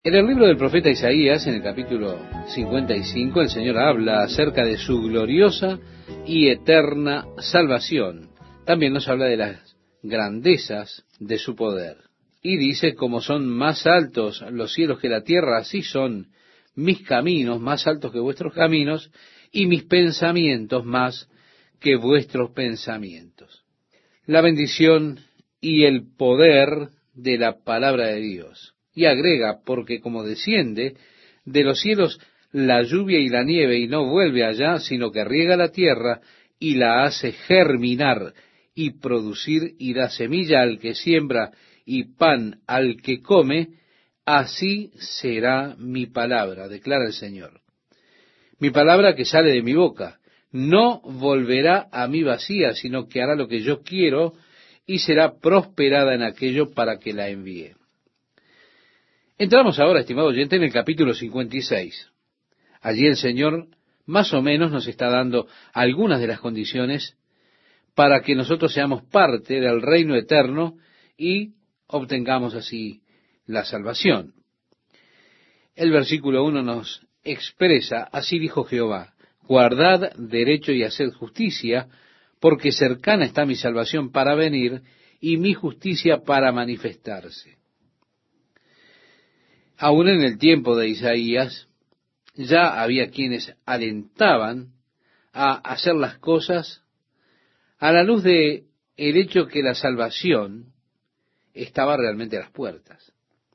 En el libro del profeta Isaías, en el capítulo 55, el Señor habla acerca de su gloriosa y eterna salvación. También nos habla de las grandezas de su poder. Y dice, como son más altos los cielos que la tierra, así son mis caminos más altos que vuestros caminos, y mis pensamientos más que vuestros pensamientos. La bendición y el poder de la palabra de Dios. Y agrega, porque como desciende de los cielos la lluvia y la nieve y no vuelve allá, sino que riega la tierra y la hace germinar y producir y da semilla al que siembra y pan al que come, así será mi palabra, declara el Señor. Mi palabra que sale de mi boca no volverá a mí vacía, sino que hará lo que yo quiero y será prosperada en aquello para que la envíe. Entramos ahora, estimado oyente, en el capítulo 56. Allí el Señor más o menos nos está dando algunas de las condiciones para que nosotros seamos parte del reino eterno y obtengamos así la salvación. El versículo 1 nos expresa, así dijo Jehová, guardad derecho y haced justicia, porque cercana está mi salvación para venir y mi justicia para manifestarse. Aún en el tiempo de Isaías, ya había quienes alentaban a hacer las cosas a la luz de el hecho que la salvación estaba realmente a las puertas.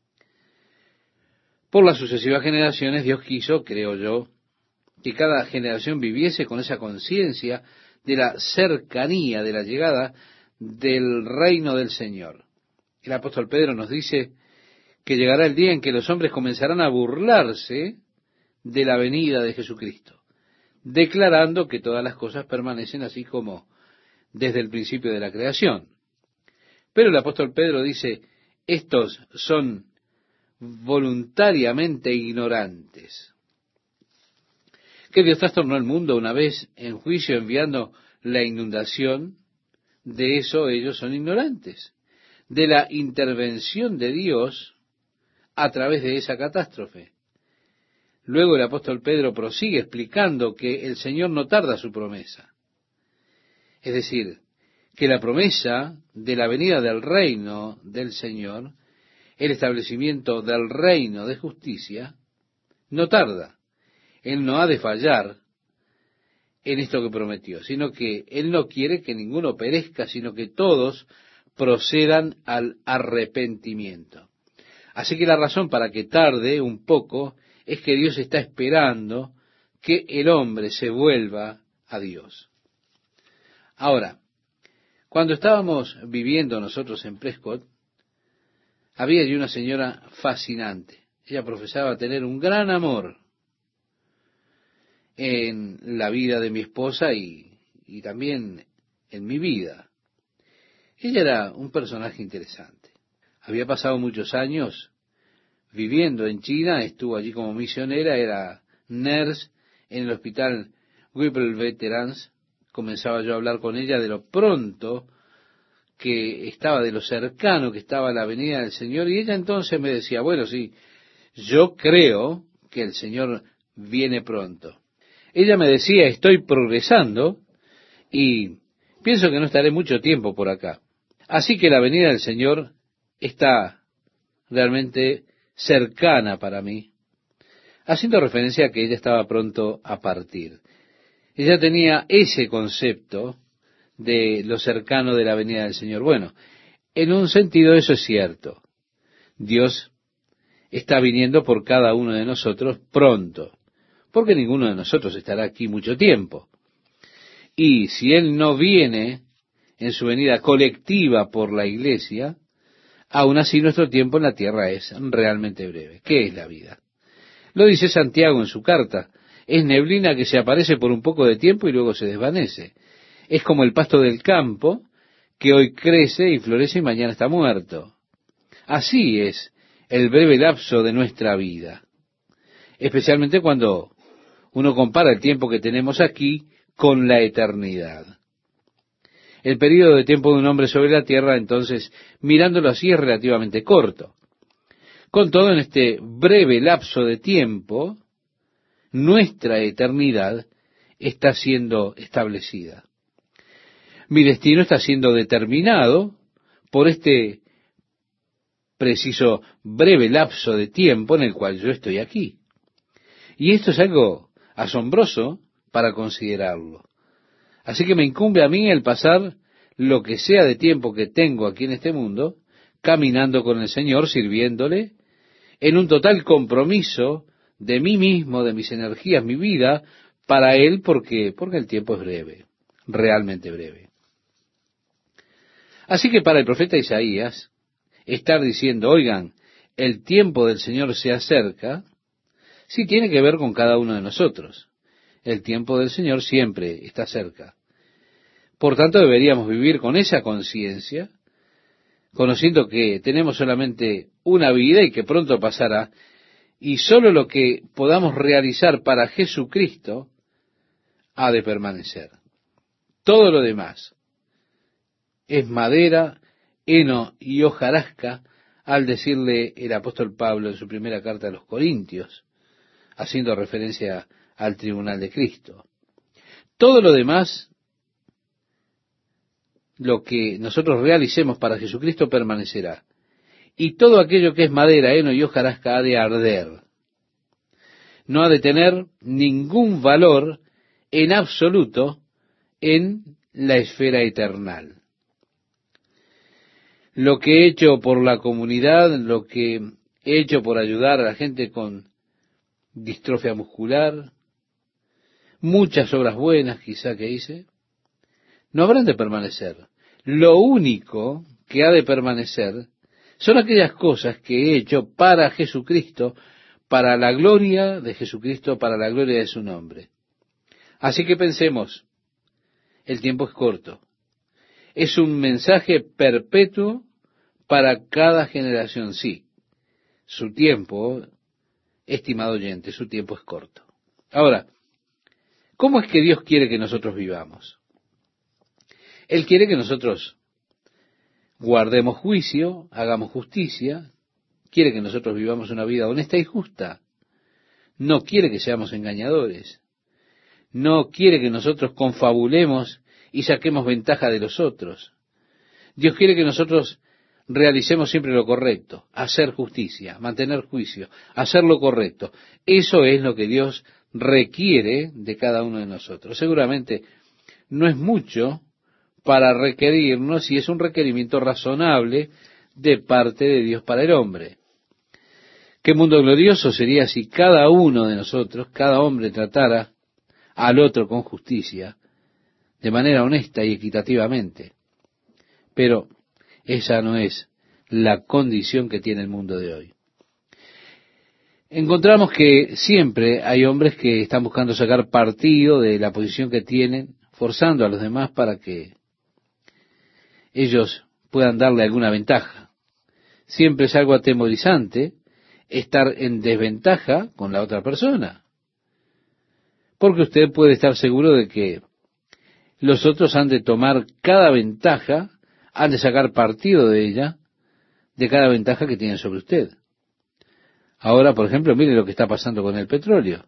Por las sucesivas generaciones, Dios quiso, creo yo, que cada generación viviese con esa conciencia de la cercanía, de la llegada del reino del Señor. El apóstol Pedro nos dice que llegará el día en que los hombres comenzarán a burlarse de la venida de Jesucristo, declarando que todas las cosas permanecen así como desde el principio de la creación. Pero el apóstol Pedro dice, estos son voluntariamente ignorantes. Que Dios trastornó el mundo una vez en juicio enviando la inundación, de eso ellos son ignorantes, de la intervención de Dios a través de esa catástrofe. Luego el apóstol Pedro prosigue explicando que el Señor no tarda su promesa. Es decir, que la promesa de la venida del reino del Señor, el establecimiento del reino de justicia, no tarda. Él no ha de fallar en esto que prometió, sino que Él no quiere que ninguno perezca, sino que todos procedan al arrepentimiento. Así que la razón para que tarde un poco es que Dios está esperando que el hombre se vuelva a Dios. Ahora, cuando estábamos viviendo nosotros en Prescott, había allí una señora fascinante. Ella profesaba tener un gran amor en la vida de mi esposa y también en mi vida. Ella era un personaje interesante. Había pasado muchos años viviendo en China, estuvo allí como misionera, era nurse en el hospital Whipple Veterans. Comenzaba yo a hablar con ella de lo pronto que estaba, de lo cercano que estaba la venida del Señor, y ella entonces me decía, bueno, sí, yo creo que el Señor viene pronto. Ella me decía, estoy progresando y pienso que no estaré mucho tiempo por acá. Así que la venida del Señor está realmente cercana para mí, haciendo referencia a que ella estaba pronto a partir. Ella tenía ese concepto de lo cercano de la venida del Señor. Bueno, en un sentido eso es cierto. Dios está viniendo por cada uno de nosotros pronto, porque ninguno de nosotros estará aquí mucho tiempo. Y si Él no viene en su venida colectiva por la iglesia, aún así nuestro tiempo en la tierra es realmente breve. ¿Qué es la vida? Lo dice Santiago en su carta. Es neblina que se aparece por un poco de tiempo y luego se desvanece. Es como el pasto del campo, que hoy crece y florece y mañana está muerto. Así es el breve lapso de nuestra vida. Especialmente cuando uno compara el tiempo que tenemos aquí con la eternidad. El período de tiempo de un hombre sobre la tierra, entonces, mirándolo así, es relativamente corto. Con todo, en este breve lapso de tiempo, nuestra eternidad está siendo establecida. Mi destino está siendo determinado por este preciso breve lapso de tiempo en el cual yo estoy aquí. Y esto es algo asombroso para considerarlo. Así que me incumbe a mí el pasar lo que sea de tiempo que tengo aquí en este mundo, caminando con el Señor, sirviéndole, en un total compromiso de mí mismo, de mis energías, mi vida, para Él, porque el tiempo es breve, realmente breve. Así que para el profeta Isaías, estar diciendo, oigan, el tiempo del Señor se acerca, sí tiene que ver con cada uno de nosotros. El tiempo del Señor siempre está cerca. Por tanto, deberíamos vivir con esa conciencia, conociendo que tenemos solamente una vida y que pronto pasará, y solo lo que podamos realizar para Jesucristo ha de permanecer. Todo lo demás es madera, heno y hojarasca, al decirle el apóstol Pablo en su primera carta a los Corintios, haciendo referencia al tribunal de Cristo. Todo lo demás, lo que nosotros realicemos para Jesucristo permanecerá. Y todo aquello que es madera, heno y hojarasca ha de arder. No ha de tener ningún valor en absoluto en la esfera eternal. Lo que he hecho por la comunidad, lo que he hecho por ayudar a la gente con distrofia muscular, muchas obras buenas quizá que hice, no habrán de permanecer. Lo único que ha de permanecer son aquellas cosas que he hecho para Jesucristo, para la gloria de Jesucristo, para la gloria de su nombre. Así que pensemos, el tiempo es corto. Es un mensaje perpetuo para cada generación, sí. Su tiempo, estimado oyente, su tiempo es corto. Ahora, ¿cómo es que Dios quiere que nosotros vivamos? Él quiere que nosotros guardemos juicio, hagamos justicia, quiere que nosotros vivamos una vida honesta y justa. No quiere que seamos engañadores. No quiere que nosotros confabulemos y saquemos ventaja de los otros. Dios quiere que nosotros realicemos siempre lo correcto, hacer justicia, mantener juicio, hacer lo correcto. Eso es lo que Dios requiere de cada uno de nosotros. Seguramente no es mucho para requerirnos, y es un requerimiento razonable de parte de Dios para el hombre. Qué mundo glorioso sería si cada uno de nosotros, cada hombre, tratara al otro con justicia, de manera honesta y equitativamente. Pero esa no es la condición que tiene el mundo de hoy. Encontramos que siempre hay hombres que están buscando sacar partido de la posición que tienen, forzando a los demás para que ellos puedan darle alguna ventaja. Siempre es algo atemorizante estar en desventaja con la otra persona, porque usted puede estar seguro de que los otros han de tomar cada ventaja, han de sacar partido de ella, de cada ventaja que tienen sobre usted. Ahora, por ejemplo, mire lo que está pasando con el petróleo.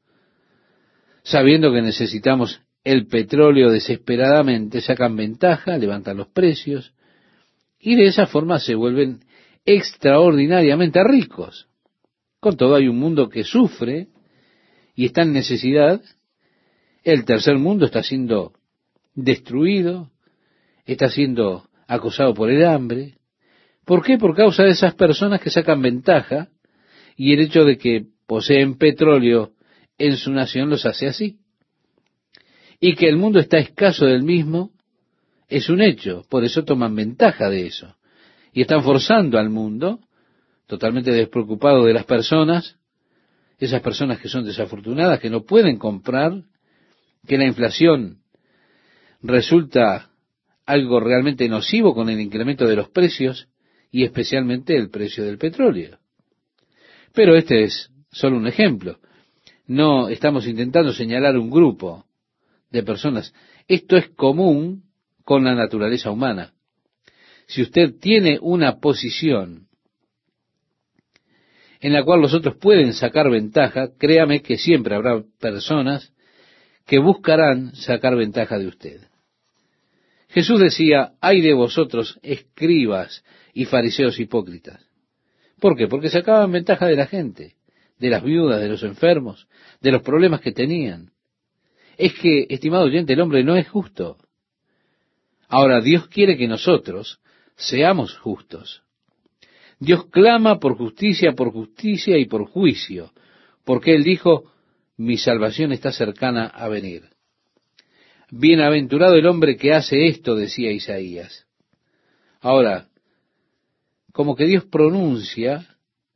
Sabiendo que necesitamos el petróleo desesperadamente, sacan ventaja, levantan los precios, y de esa forma se vuelven extraordinariamente ricos. Con todo, hay un mundo que sufre y está en necesidad. El tercer mundo está siendo destruido, está siendo acosado por el hambre. ¿Por qué? Por causa de esas personas que sacan ventaja, y el hecho de que poseen petróleo en su nación los hace así. Y que el mundo está escaso del mismo es un hecho, por eso toman ventaja de eso. Y están forzando al mundo, totalmente despreocupado de las personas, esas personas que son desafortunadas, que no pueden comprar, que la inflación resulta algo realmente nocivo con el incremento de los precios y especialmente el precio del petróleo. Pero este es solo un ejemplo. No estamos intentando señalar un grupo de personas. Esto es común con la naturaleza humana. Si usted tiene una posición en la cual los otros pueden sacar ventaja, créame que siempre habrá personas que buscarán sacar ventaja de usted. Jesús decía, ay de vosotros, escribas y fariseos hipócritas. ¿Por qué? Porque sacaban ventaja de la gente, de las viudas, de los enfermos, de los problemas que tenían. Es que, estimado oyente, el hombre no es justo. Ahora, Dios quiere que nosotros seamos justos. Dios clama por justicia y por juicio, porque Él dijo, mi salvación está cercana a venir. Bienaventurado el hombre que hace esto, decía Isaías. Ahora, como que Dios pronuncia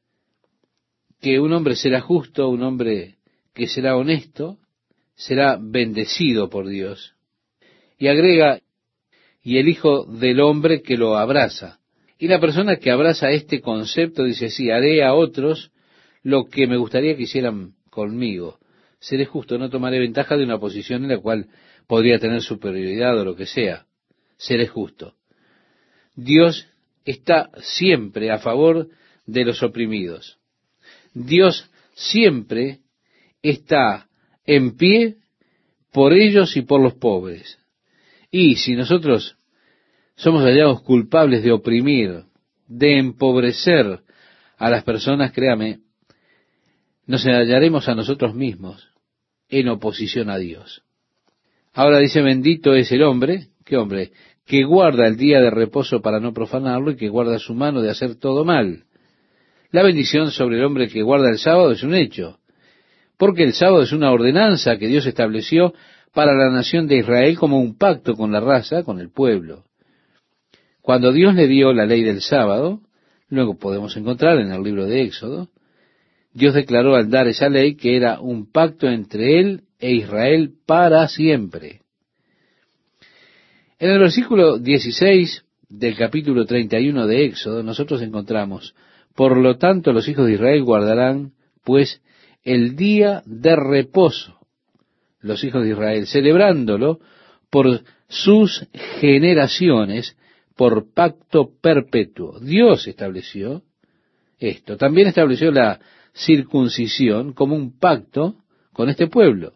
que un hombre será justo, un hombre que será honesto, será bendecido por Dios. Y agrega, y el Hijo del Hombre que lo abraza. Y la persona que abraza este concepto dice, sí, haré a otros lo que me gustaría que hicieran conmigo. Seré justo, no tomaré ventaja de una posición en la cual podría tener superioridad o lo que sea. Seré justo. Dios está siempre a favor de los oprimidos. Dios siempre está en pie por ellos y por los pobres. Y si nosotros somos hallados culpables de oprimir, de empobrecer a las personas, créame, nos hallaremos a nosotros mismos en oposición a Dios. Ahora dice, bendito es el hombre, ¿qué hombre? Que guarda el día de reposo para no profanarlo y que guarda su mano de hacer todo mal. La bendición sobre el hombre que guarda el sábado es un hecho, porque el sábado es una ordenanza que Dios estableció para la nación de Israel como un pacto con la raza, con el pueblo. Cuando Dios le dio la ley del sábado, luego podemos encontrar en el libro de Éxodo, Dios declaró al dar esa ley que era un pacto entre Él e Israel para siempre. En el versículo 16 del capítulo 31 de Éxodo, nosotros encontramos, por lo tanto los hijos de Israel guardarán, pues, el día de reposo, los hijos de Israel, celebrándolo por sus generaciones, por pacto perpetuo. Dios estableció esto. También estableció la circuncisión como un pacto con este pueblo.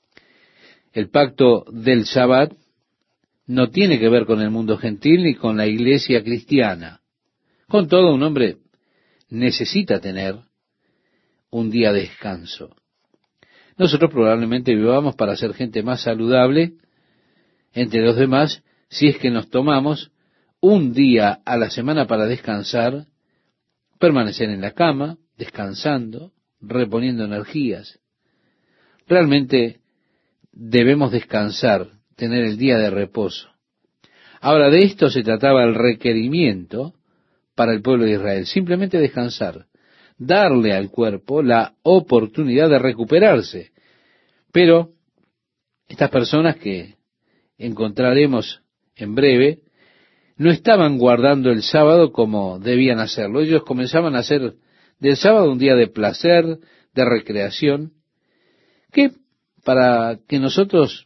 El pacto del Sabbat no tiene que ver con el mundo gentil ni con la iglesia cristiana. Con todo, un hombre necesita tener un día de descanso. Nosotros probablemente vivamos para ser gente más saludable entre los demás si es que nos tomamos un día a la semana para descansar, permanecer en la cama, descansando, reponiendo energías. Realmente debemos descansar, tener el día de reposo. Ahora, de esto se trataba el requerimiento para el pueblo de Israel, simplemente descansar, darle al cuerpo la oportunidad de recuperarse. Pero estas personas que encontraremos en breve, no estaban guardando el sábado como debían hacerlo. Ellos comenzaban a hacer del sábado un día de placer, de recreación, que para que nosotros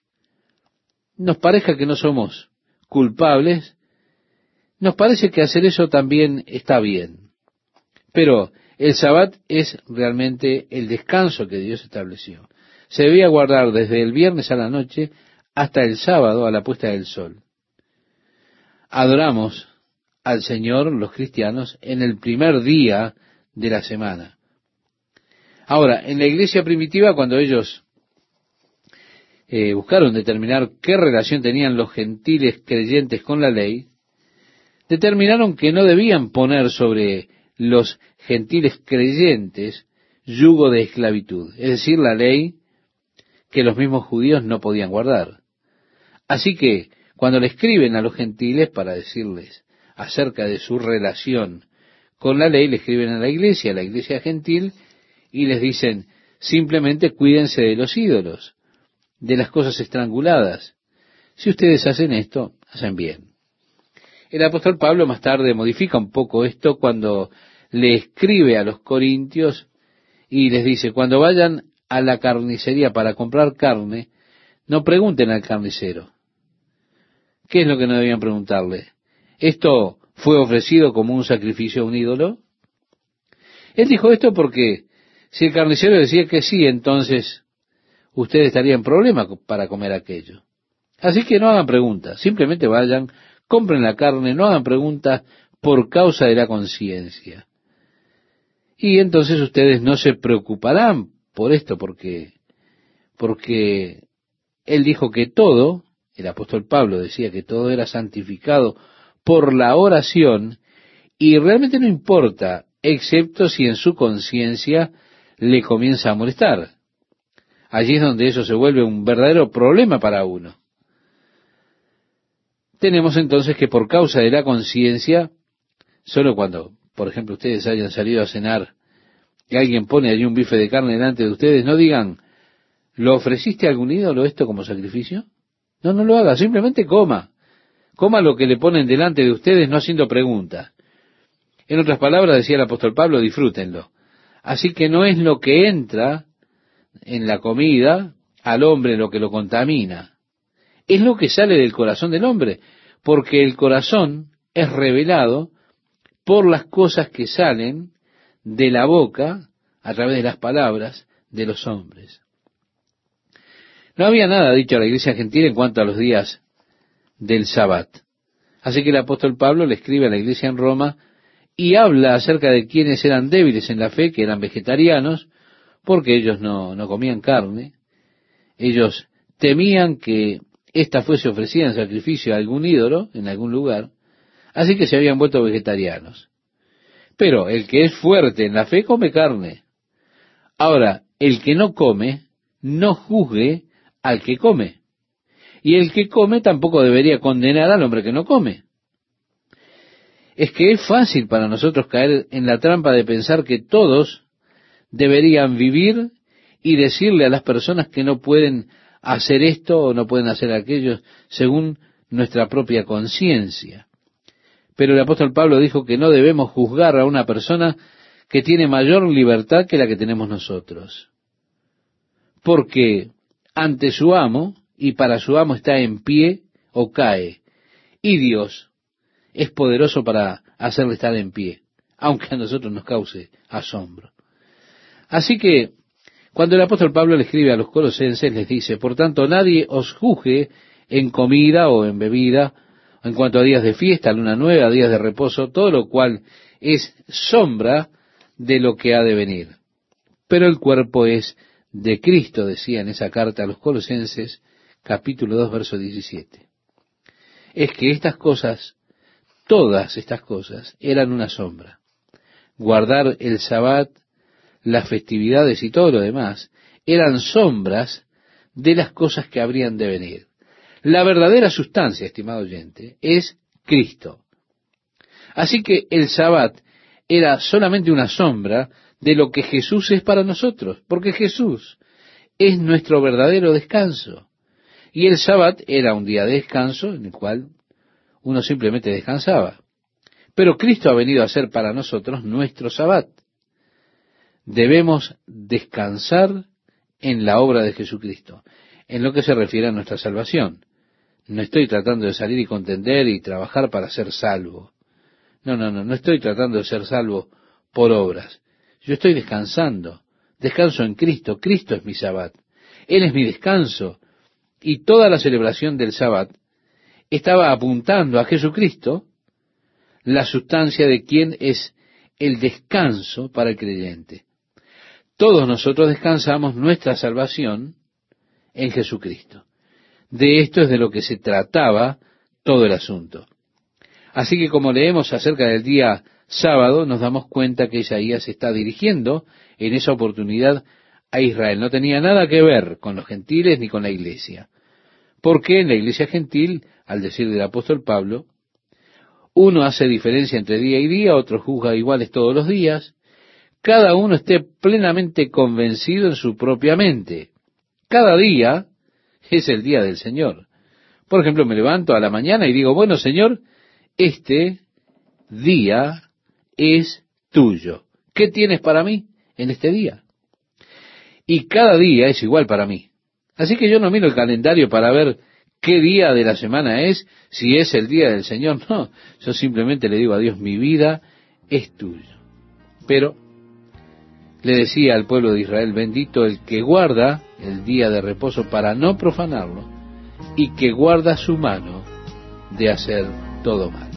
nos parezca que no somos culpables, nos parece que hacer eso también está bien. Pero el Sabbat es realmente el descanso que Dios estableció. Se debía guardar desde el viernes a la noche hasta el sábado a la puesta del sol. Adoramos al Señor, los cristianos, en el primer día de la semana. Ahora, en la iglesia primitiva, cuando ellos buscaron determinar qué relación tenían los gentiles creyentes con la ley, determinaron que no debían poner sobre los gentiles creyentes yugo de esclavitud, es decir, la ley que los mismos judíos no podían guardar. Así que, cuando le escriben a los gentiles para decirles acerca de su relación con la ley, le escriben a la iglesia gentil, y les dicen, simplemente cuídense de los ídolos, de las cosas estranguladas. Si ustedes hacen esto, hacen bien. El apóstol Pablo más tarde modifica un poco esto cuando le escribe a los corintios y les dice, cuando vayan a la carnicería para comprar carne, no pregunten al carnicero. ¿Qué es lo que no debían preguntarle? ¿Esto fue ofrecido como un sacrificio a un ídolo? Él dijo esto porque si el carnicero decía que sí, entonces usted estaría en problema para comer aquello. Así que no hagan preguntas, simplemente vayan, compren la carne, no hagan preguntas por causa de la conciencia. Y entonces ustedes no se preocuparán por esto, porque él dijo que todo, el apóstol Pablo decía que todo era santificado por la oración, y realmente no importa, excepto si en su conciencia le comienza a molestar. Allí es donde eso se vuelve un verdadero problema para uno. Tenemos entonces que por causa de la conciencia, solo cuando, por ejemplo, ustedes hayan salido a cenar y alguien pone allí un bife de carne delante de ustedes, no digan, ¿lo ofreciste a algún ídolo esto como sacrificio? No, no lo haga, simplemente coma. Coma lo que le ponen delante de ustedes, no haciendo preguntas. En otras palabras, decía el apóstol Pablo, disfrútenlo. Así que no es lo que entra en la comida al hombre lo que lo contamina. Es lo que sale del corazón del hombre, porque el corazón es revelado por las cosas que salen de la boca a través de las palabras de los hombres. No había nada dicho a la iglesia gentil en cuanto a los días del Sabbat. Así que el apóstol Pablo le escribe a la iglesia en Roma y habla acerca de quienes eran débiles en la fe, que eran vegetarianos, porque ellos no comían carne. Ellos temían que ésta fuese ofrecida en sacrificio a algún ídolo en algún lugar, así que se habían vuelto vegetarianos. Pero el que es fuerte en la fe come carne. Ahora, el que no come, no juzgue al que come. Y el que come tampoco debería condenar al hombre que no come. Es que es fácil para nosotros caer en la trampa de pensar que todos deberían vivir y decirle a las personas que no pueden hacer esto o no pueden hacer aquello según nuestra propia conciencia. Pero el apóstol Pablo dijo que no debemos juzgar a una persona que tiene mayor libertad que la que tenemos nosotros. Porque ante su amo y para su amo está en pie o cae. Y Dios es poderoso para hacerle estar en pie, aunque a nosotros nos cause asombro. Así que cuando el apóstol Pablo le escribe a los colosenses, les dice, por tanto, nadie os juzgue en comida o en bebida, en cuanto a días de fiesta, luna nueva, días de reposo, todo lo cual es sombra de lo que ha de venir. Pero el cuerpo es de Cristo, decía en esa carta a los colosenses, capítulo 2, verso 17. Es que estas cosas, todas estas cosas, eran una sombra. Guardar el Sabbat, las festividades y todo lo demás, eran sombras de las cosas que habrían de venir. La verdadera sustancia, estimado oyente, es Cristo. Así que el Sabbat era solamente una sombra de lo que Jesús es para nosotros, porque Jesús es nuestro verdadero descanso. Y el Sabbat era un día de descanso en el cual uno simplemente descansaba. Pero Cristo ha venido a ser para nosotros nuestro Sabbat. Debemos descansar en la obra de Jesucristo, en lo que se refiere a nuestra salvación. No estoy tratando de salir y contender y trabajar para ser salvo. No estoy tratando de ser salvo por obras. Yo estoy descansando. Descanso en Cristo. Cristo es mi Sabbat. Él es mi descanso. Y toda la celebración del Sabbat estaba apuntando a Jesucristo, la sustancia de quien es el descanso para el creyente. Todos nosotros descansamos nuestra salvación en Jesucristo. De esto es de lo que se trataba todo el asunto. Así que como leemos acerca del día sábado, nos damos cuenta que Isaías se está dirigiendo en esa oportunidad a Israel. No tenía nada que ver con los gentiles ni con la iglesia. Porque en la iglesia gentil, al decir del apóstol Pablo, uno hace diferencia entre día y día, otro juzga iguales todos los días. Cada uno esté plenamente convencido en su propia mente. Cada día es el día del Señor. Por ejemplo, me levanto a la mañana y digo, bueno, Señor, este día es tuyo. ¿Qué tienes para mí en este día? Y cada día es igual para mí. Así que yo no miro el calendario para ver qué día de la semana es, si es el día del Señor. No, yo simplemente le digo a Dios, mi vida es tuya. Pero le decía al pueblo de Israel: bendito el que guarda el día de reposo para no profanarlo, y que guarda su mano de hacer todo mal.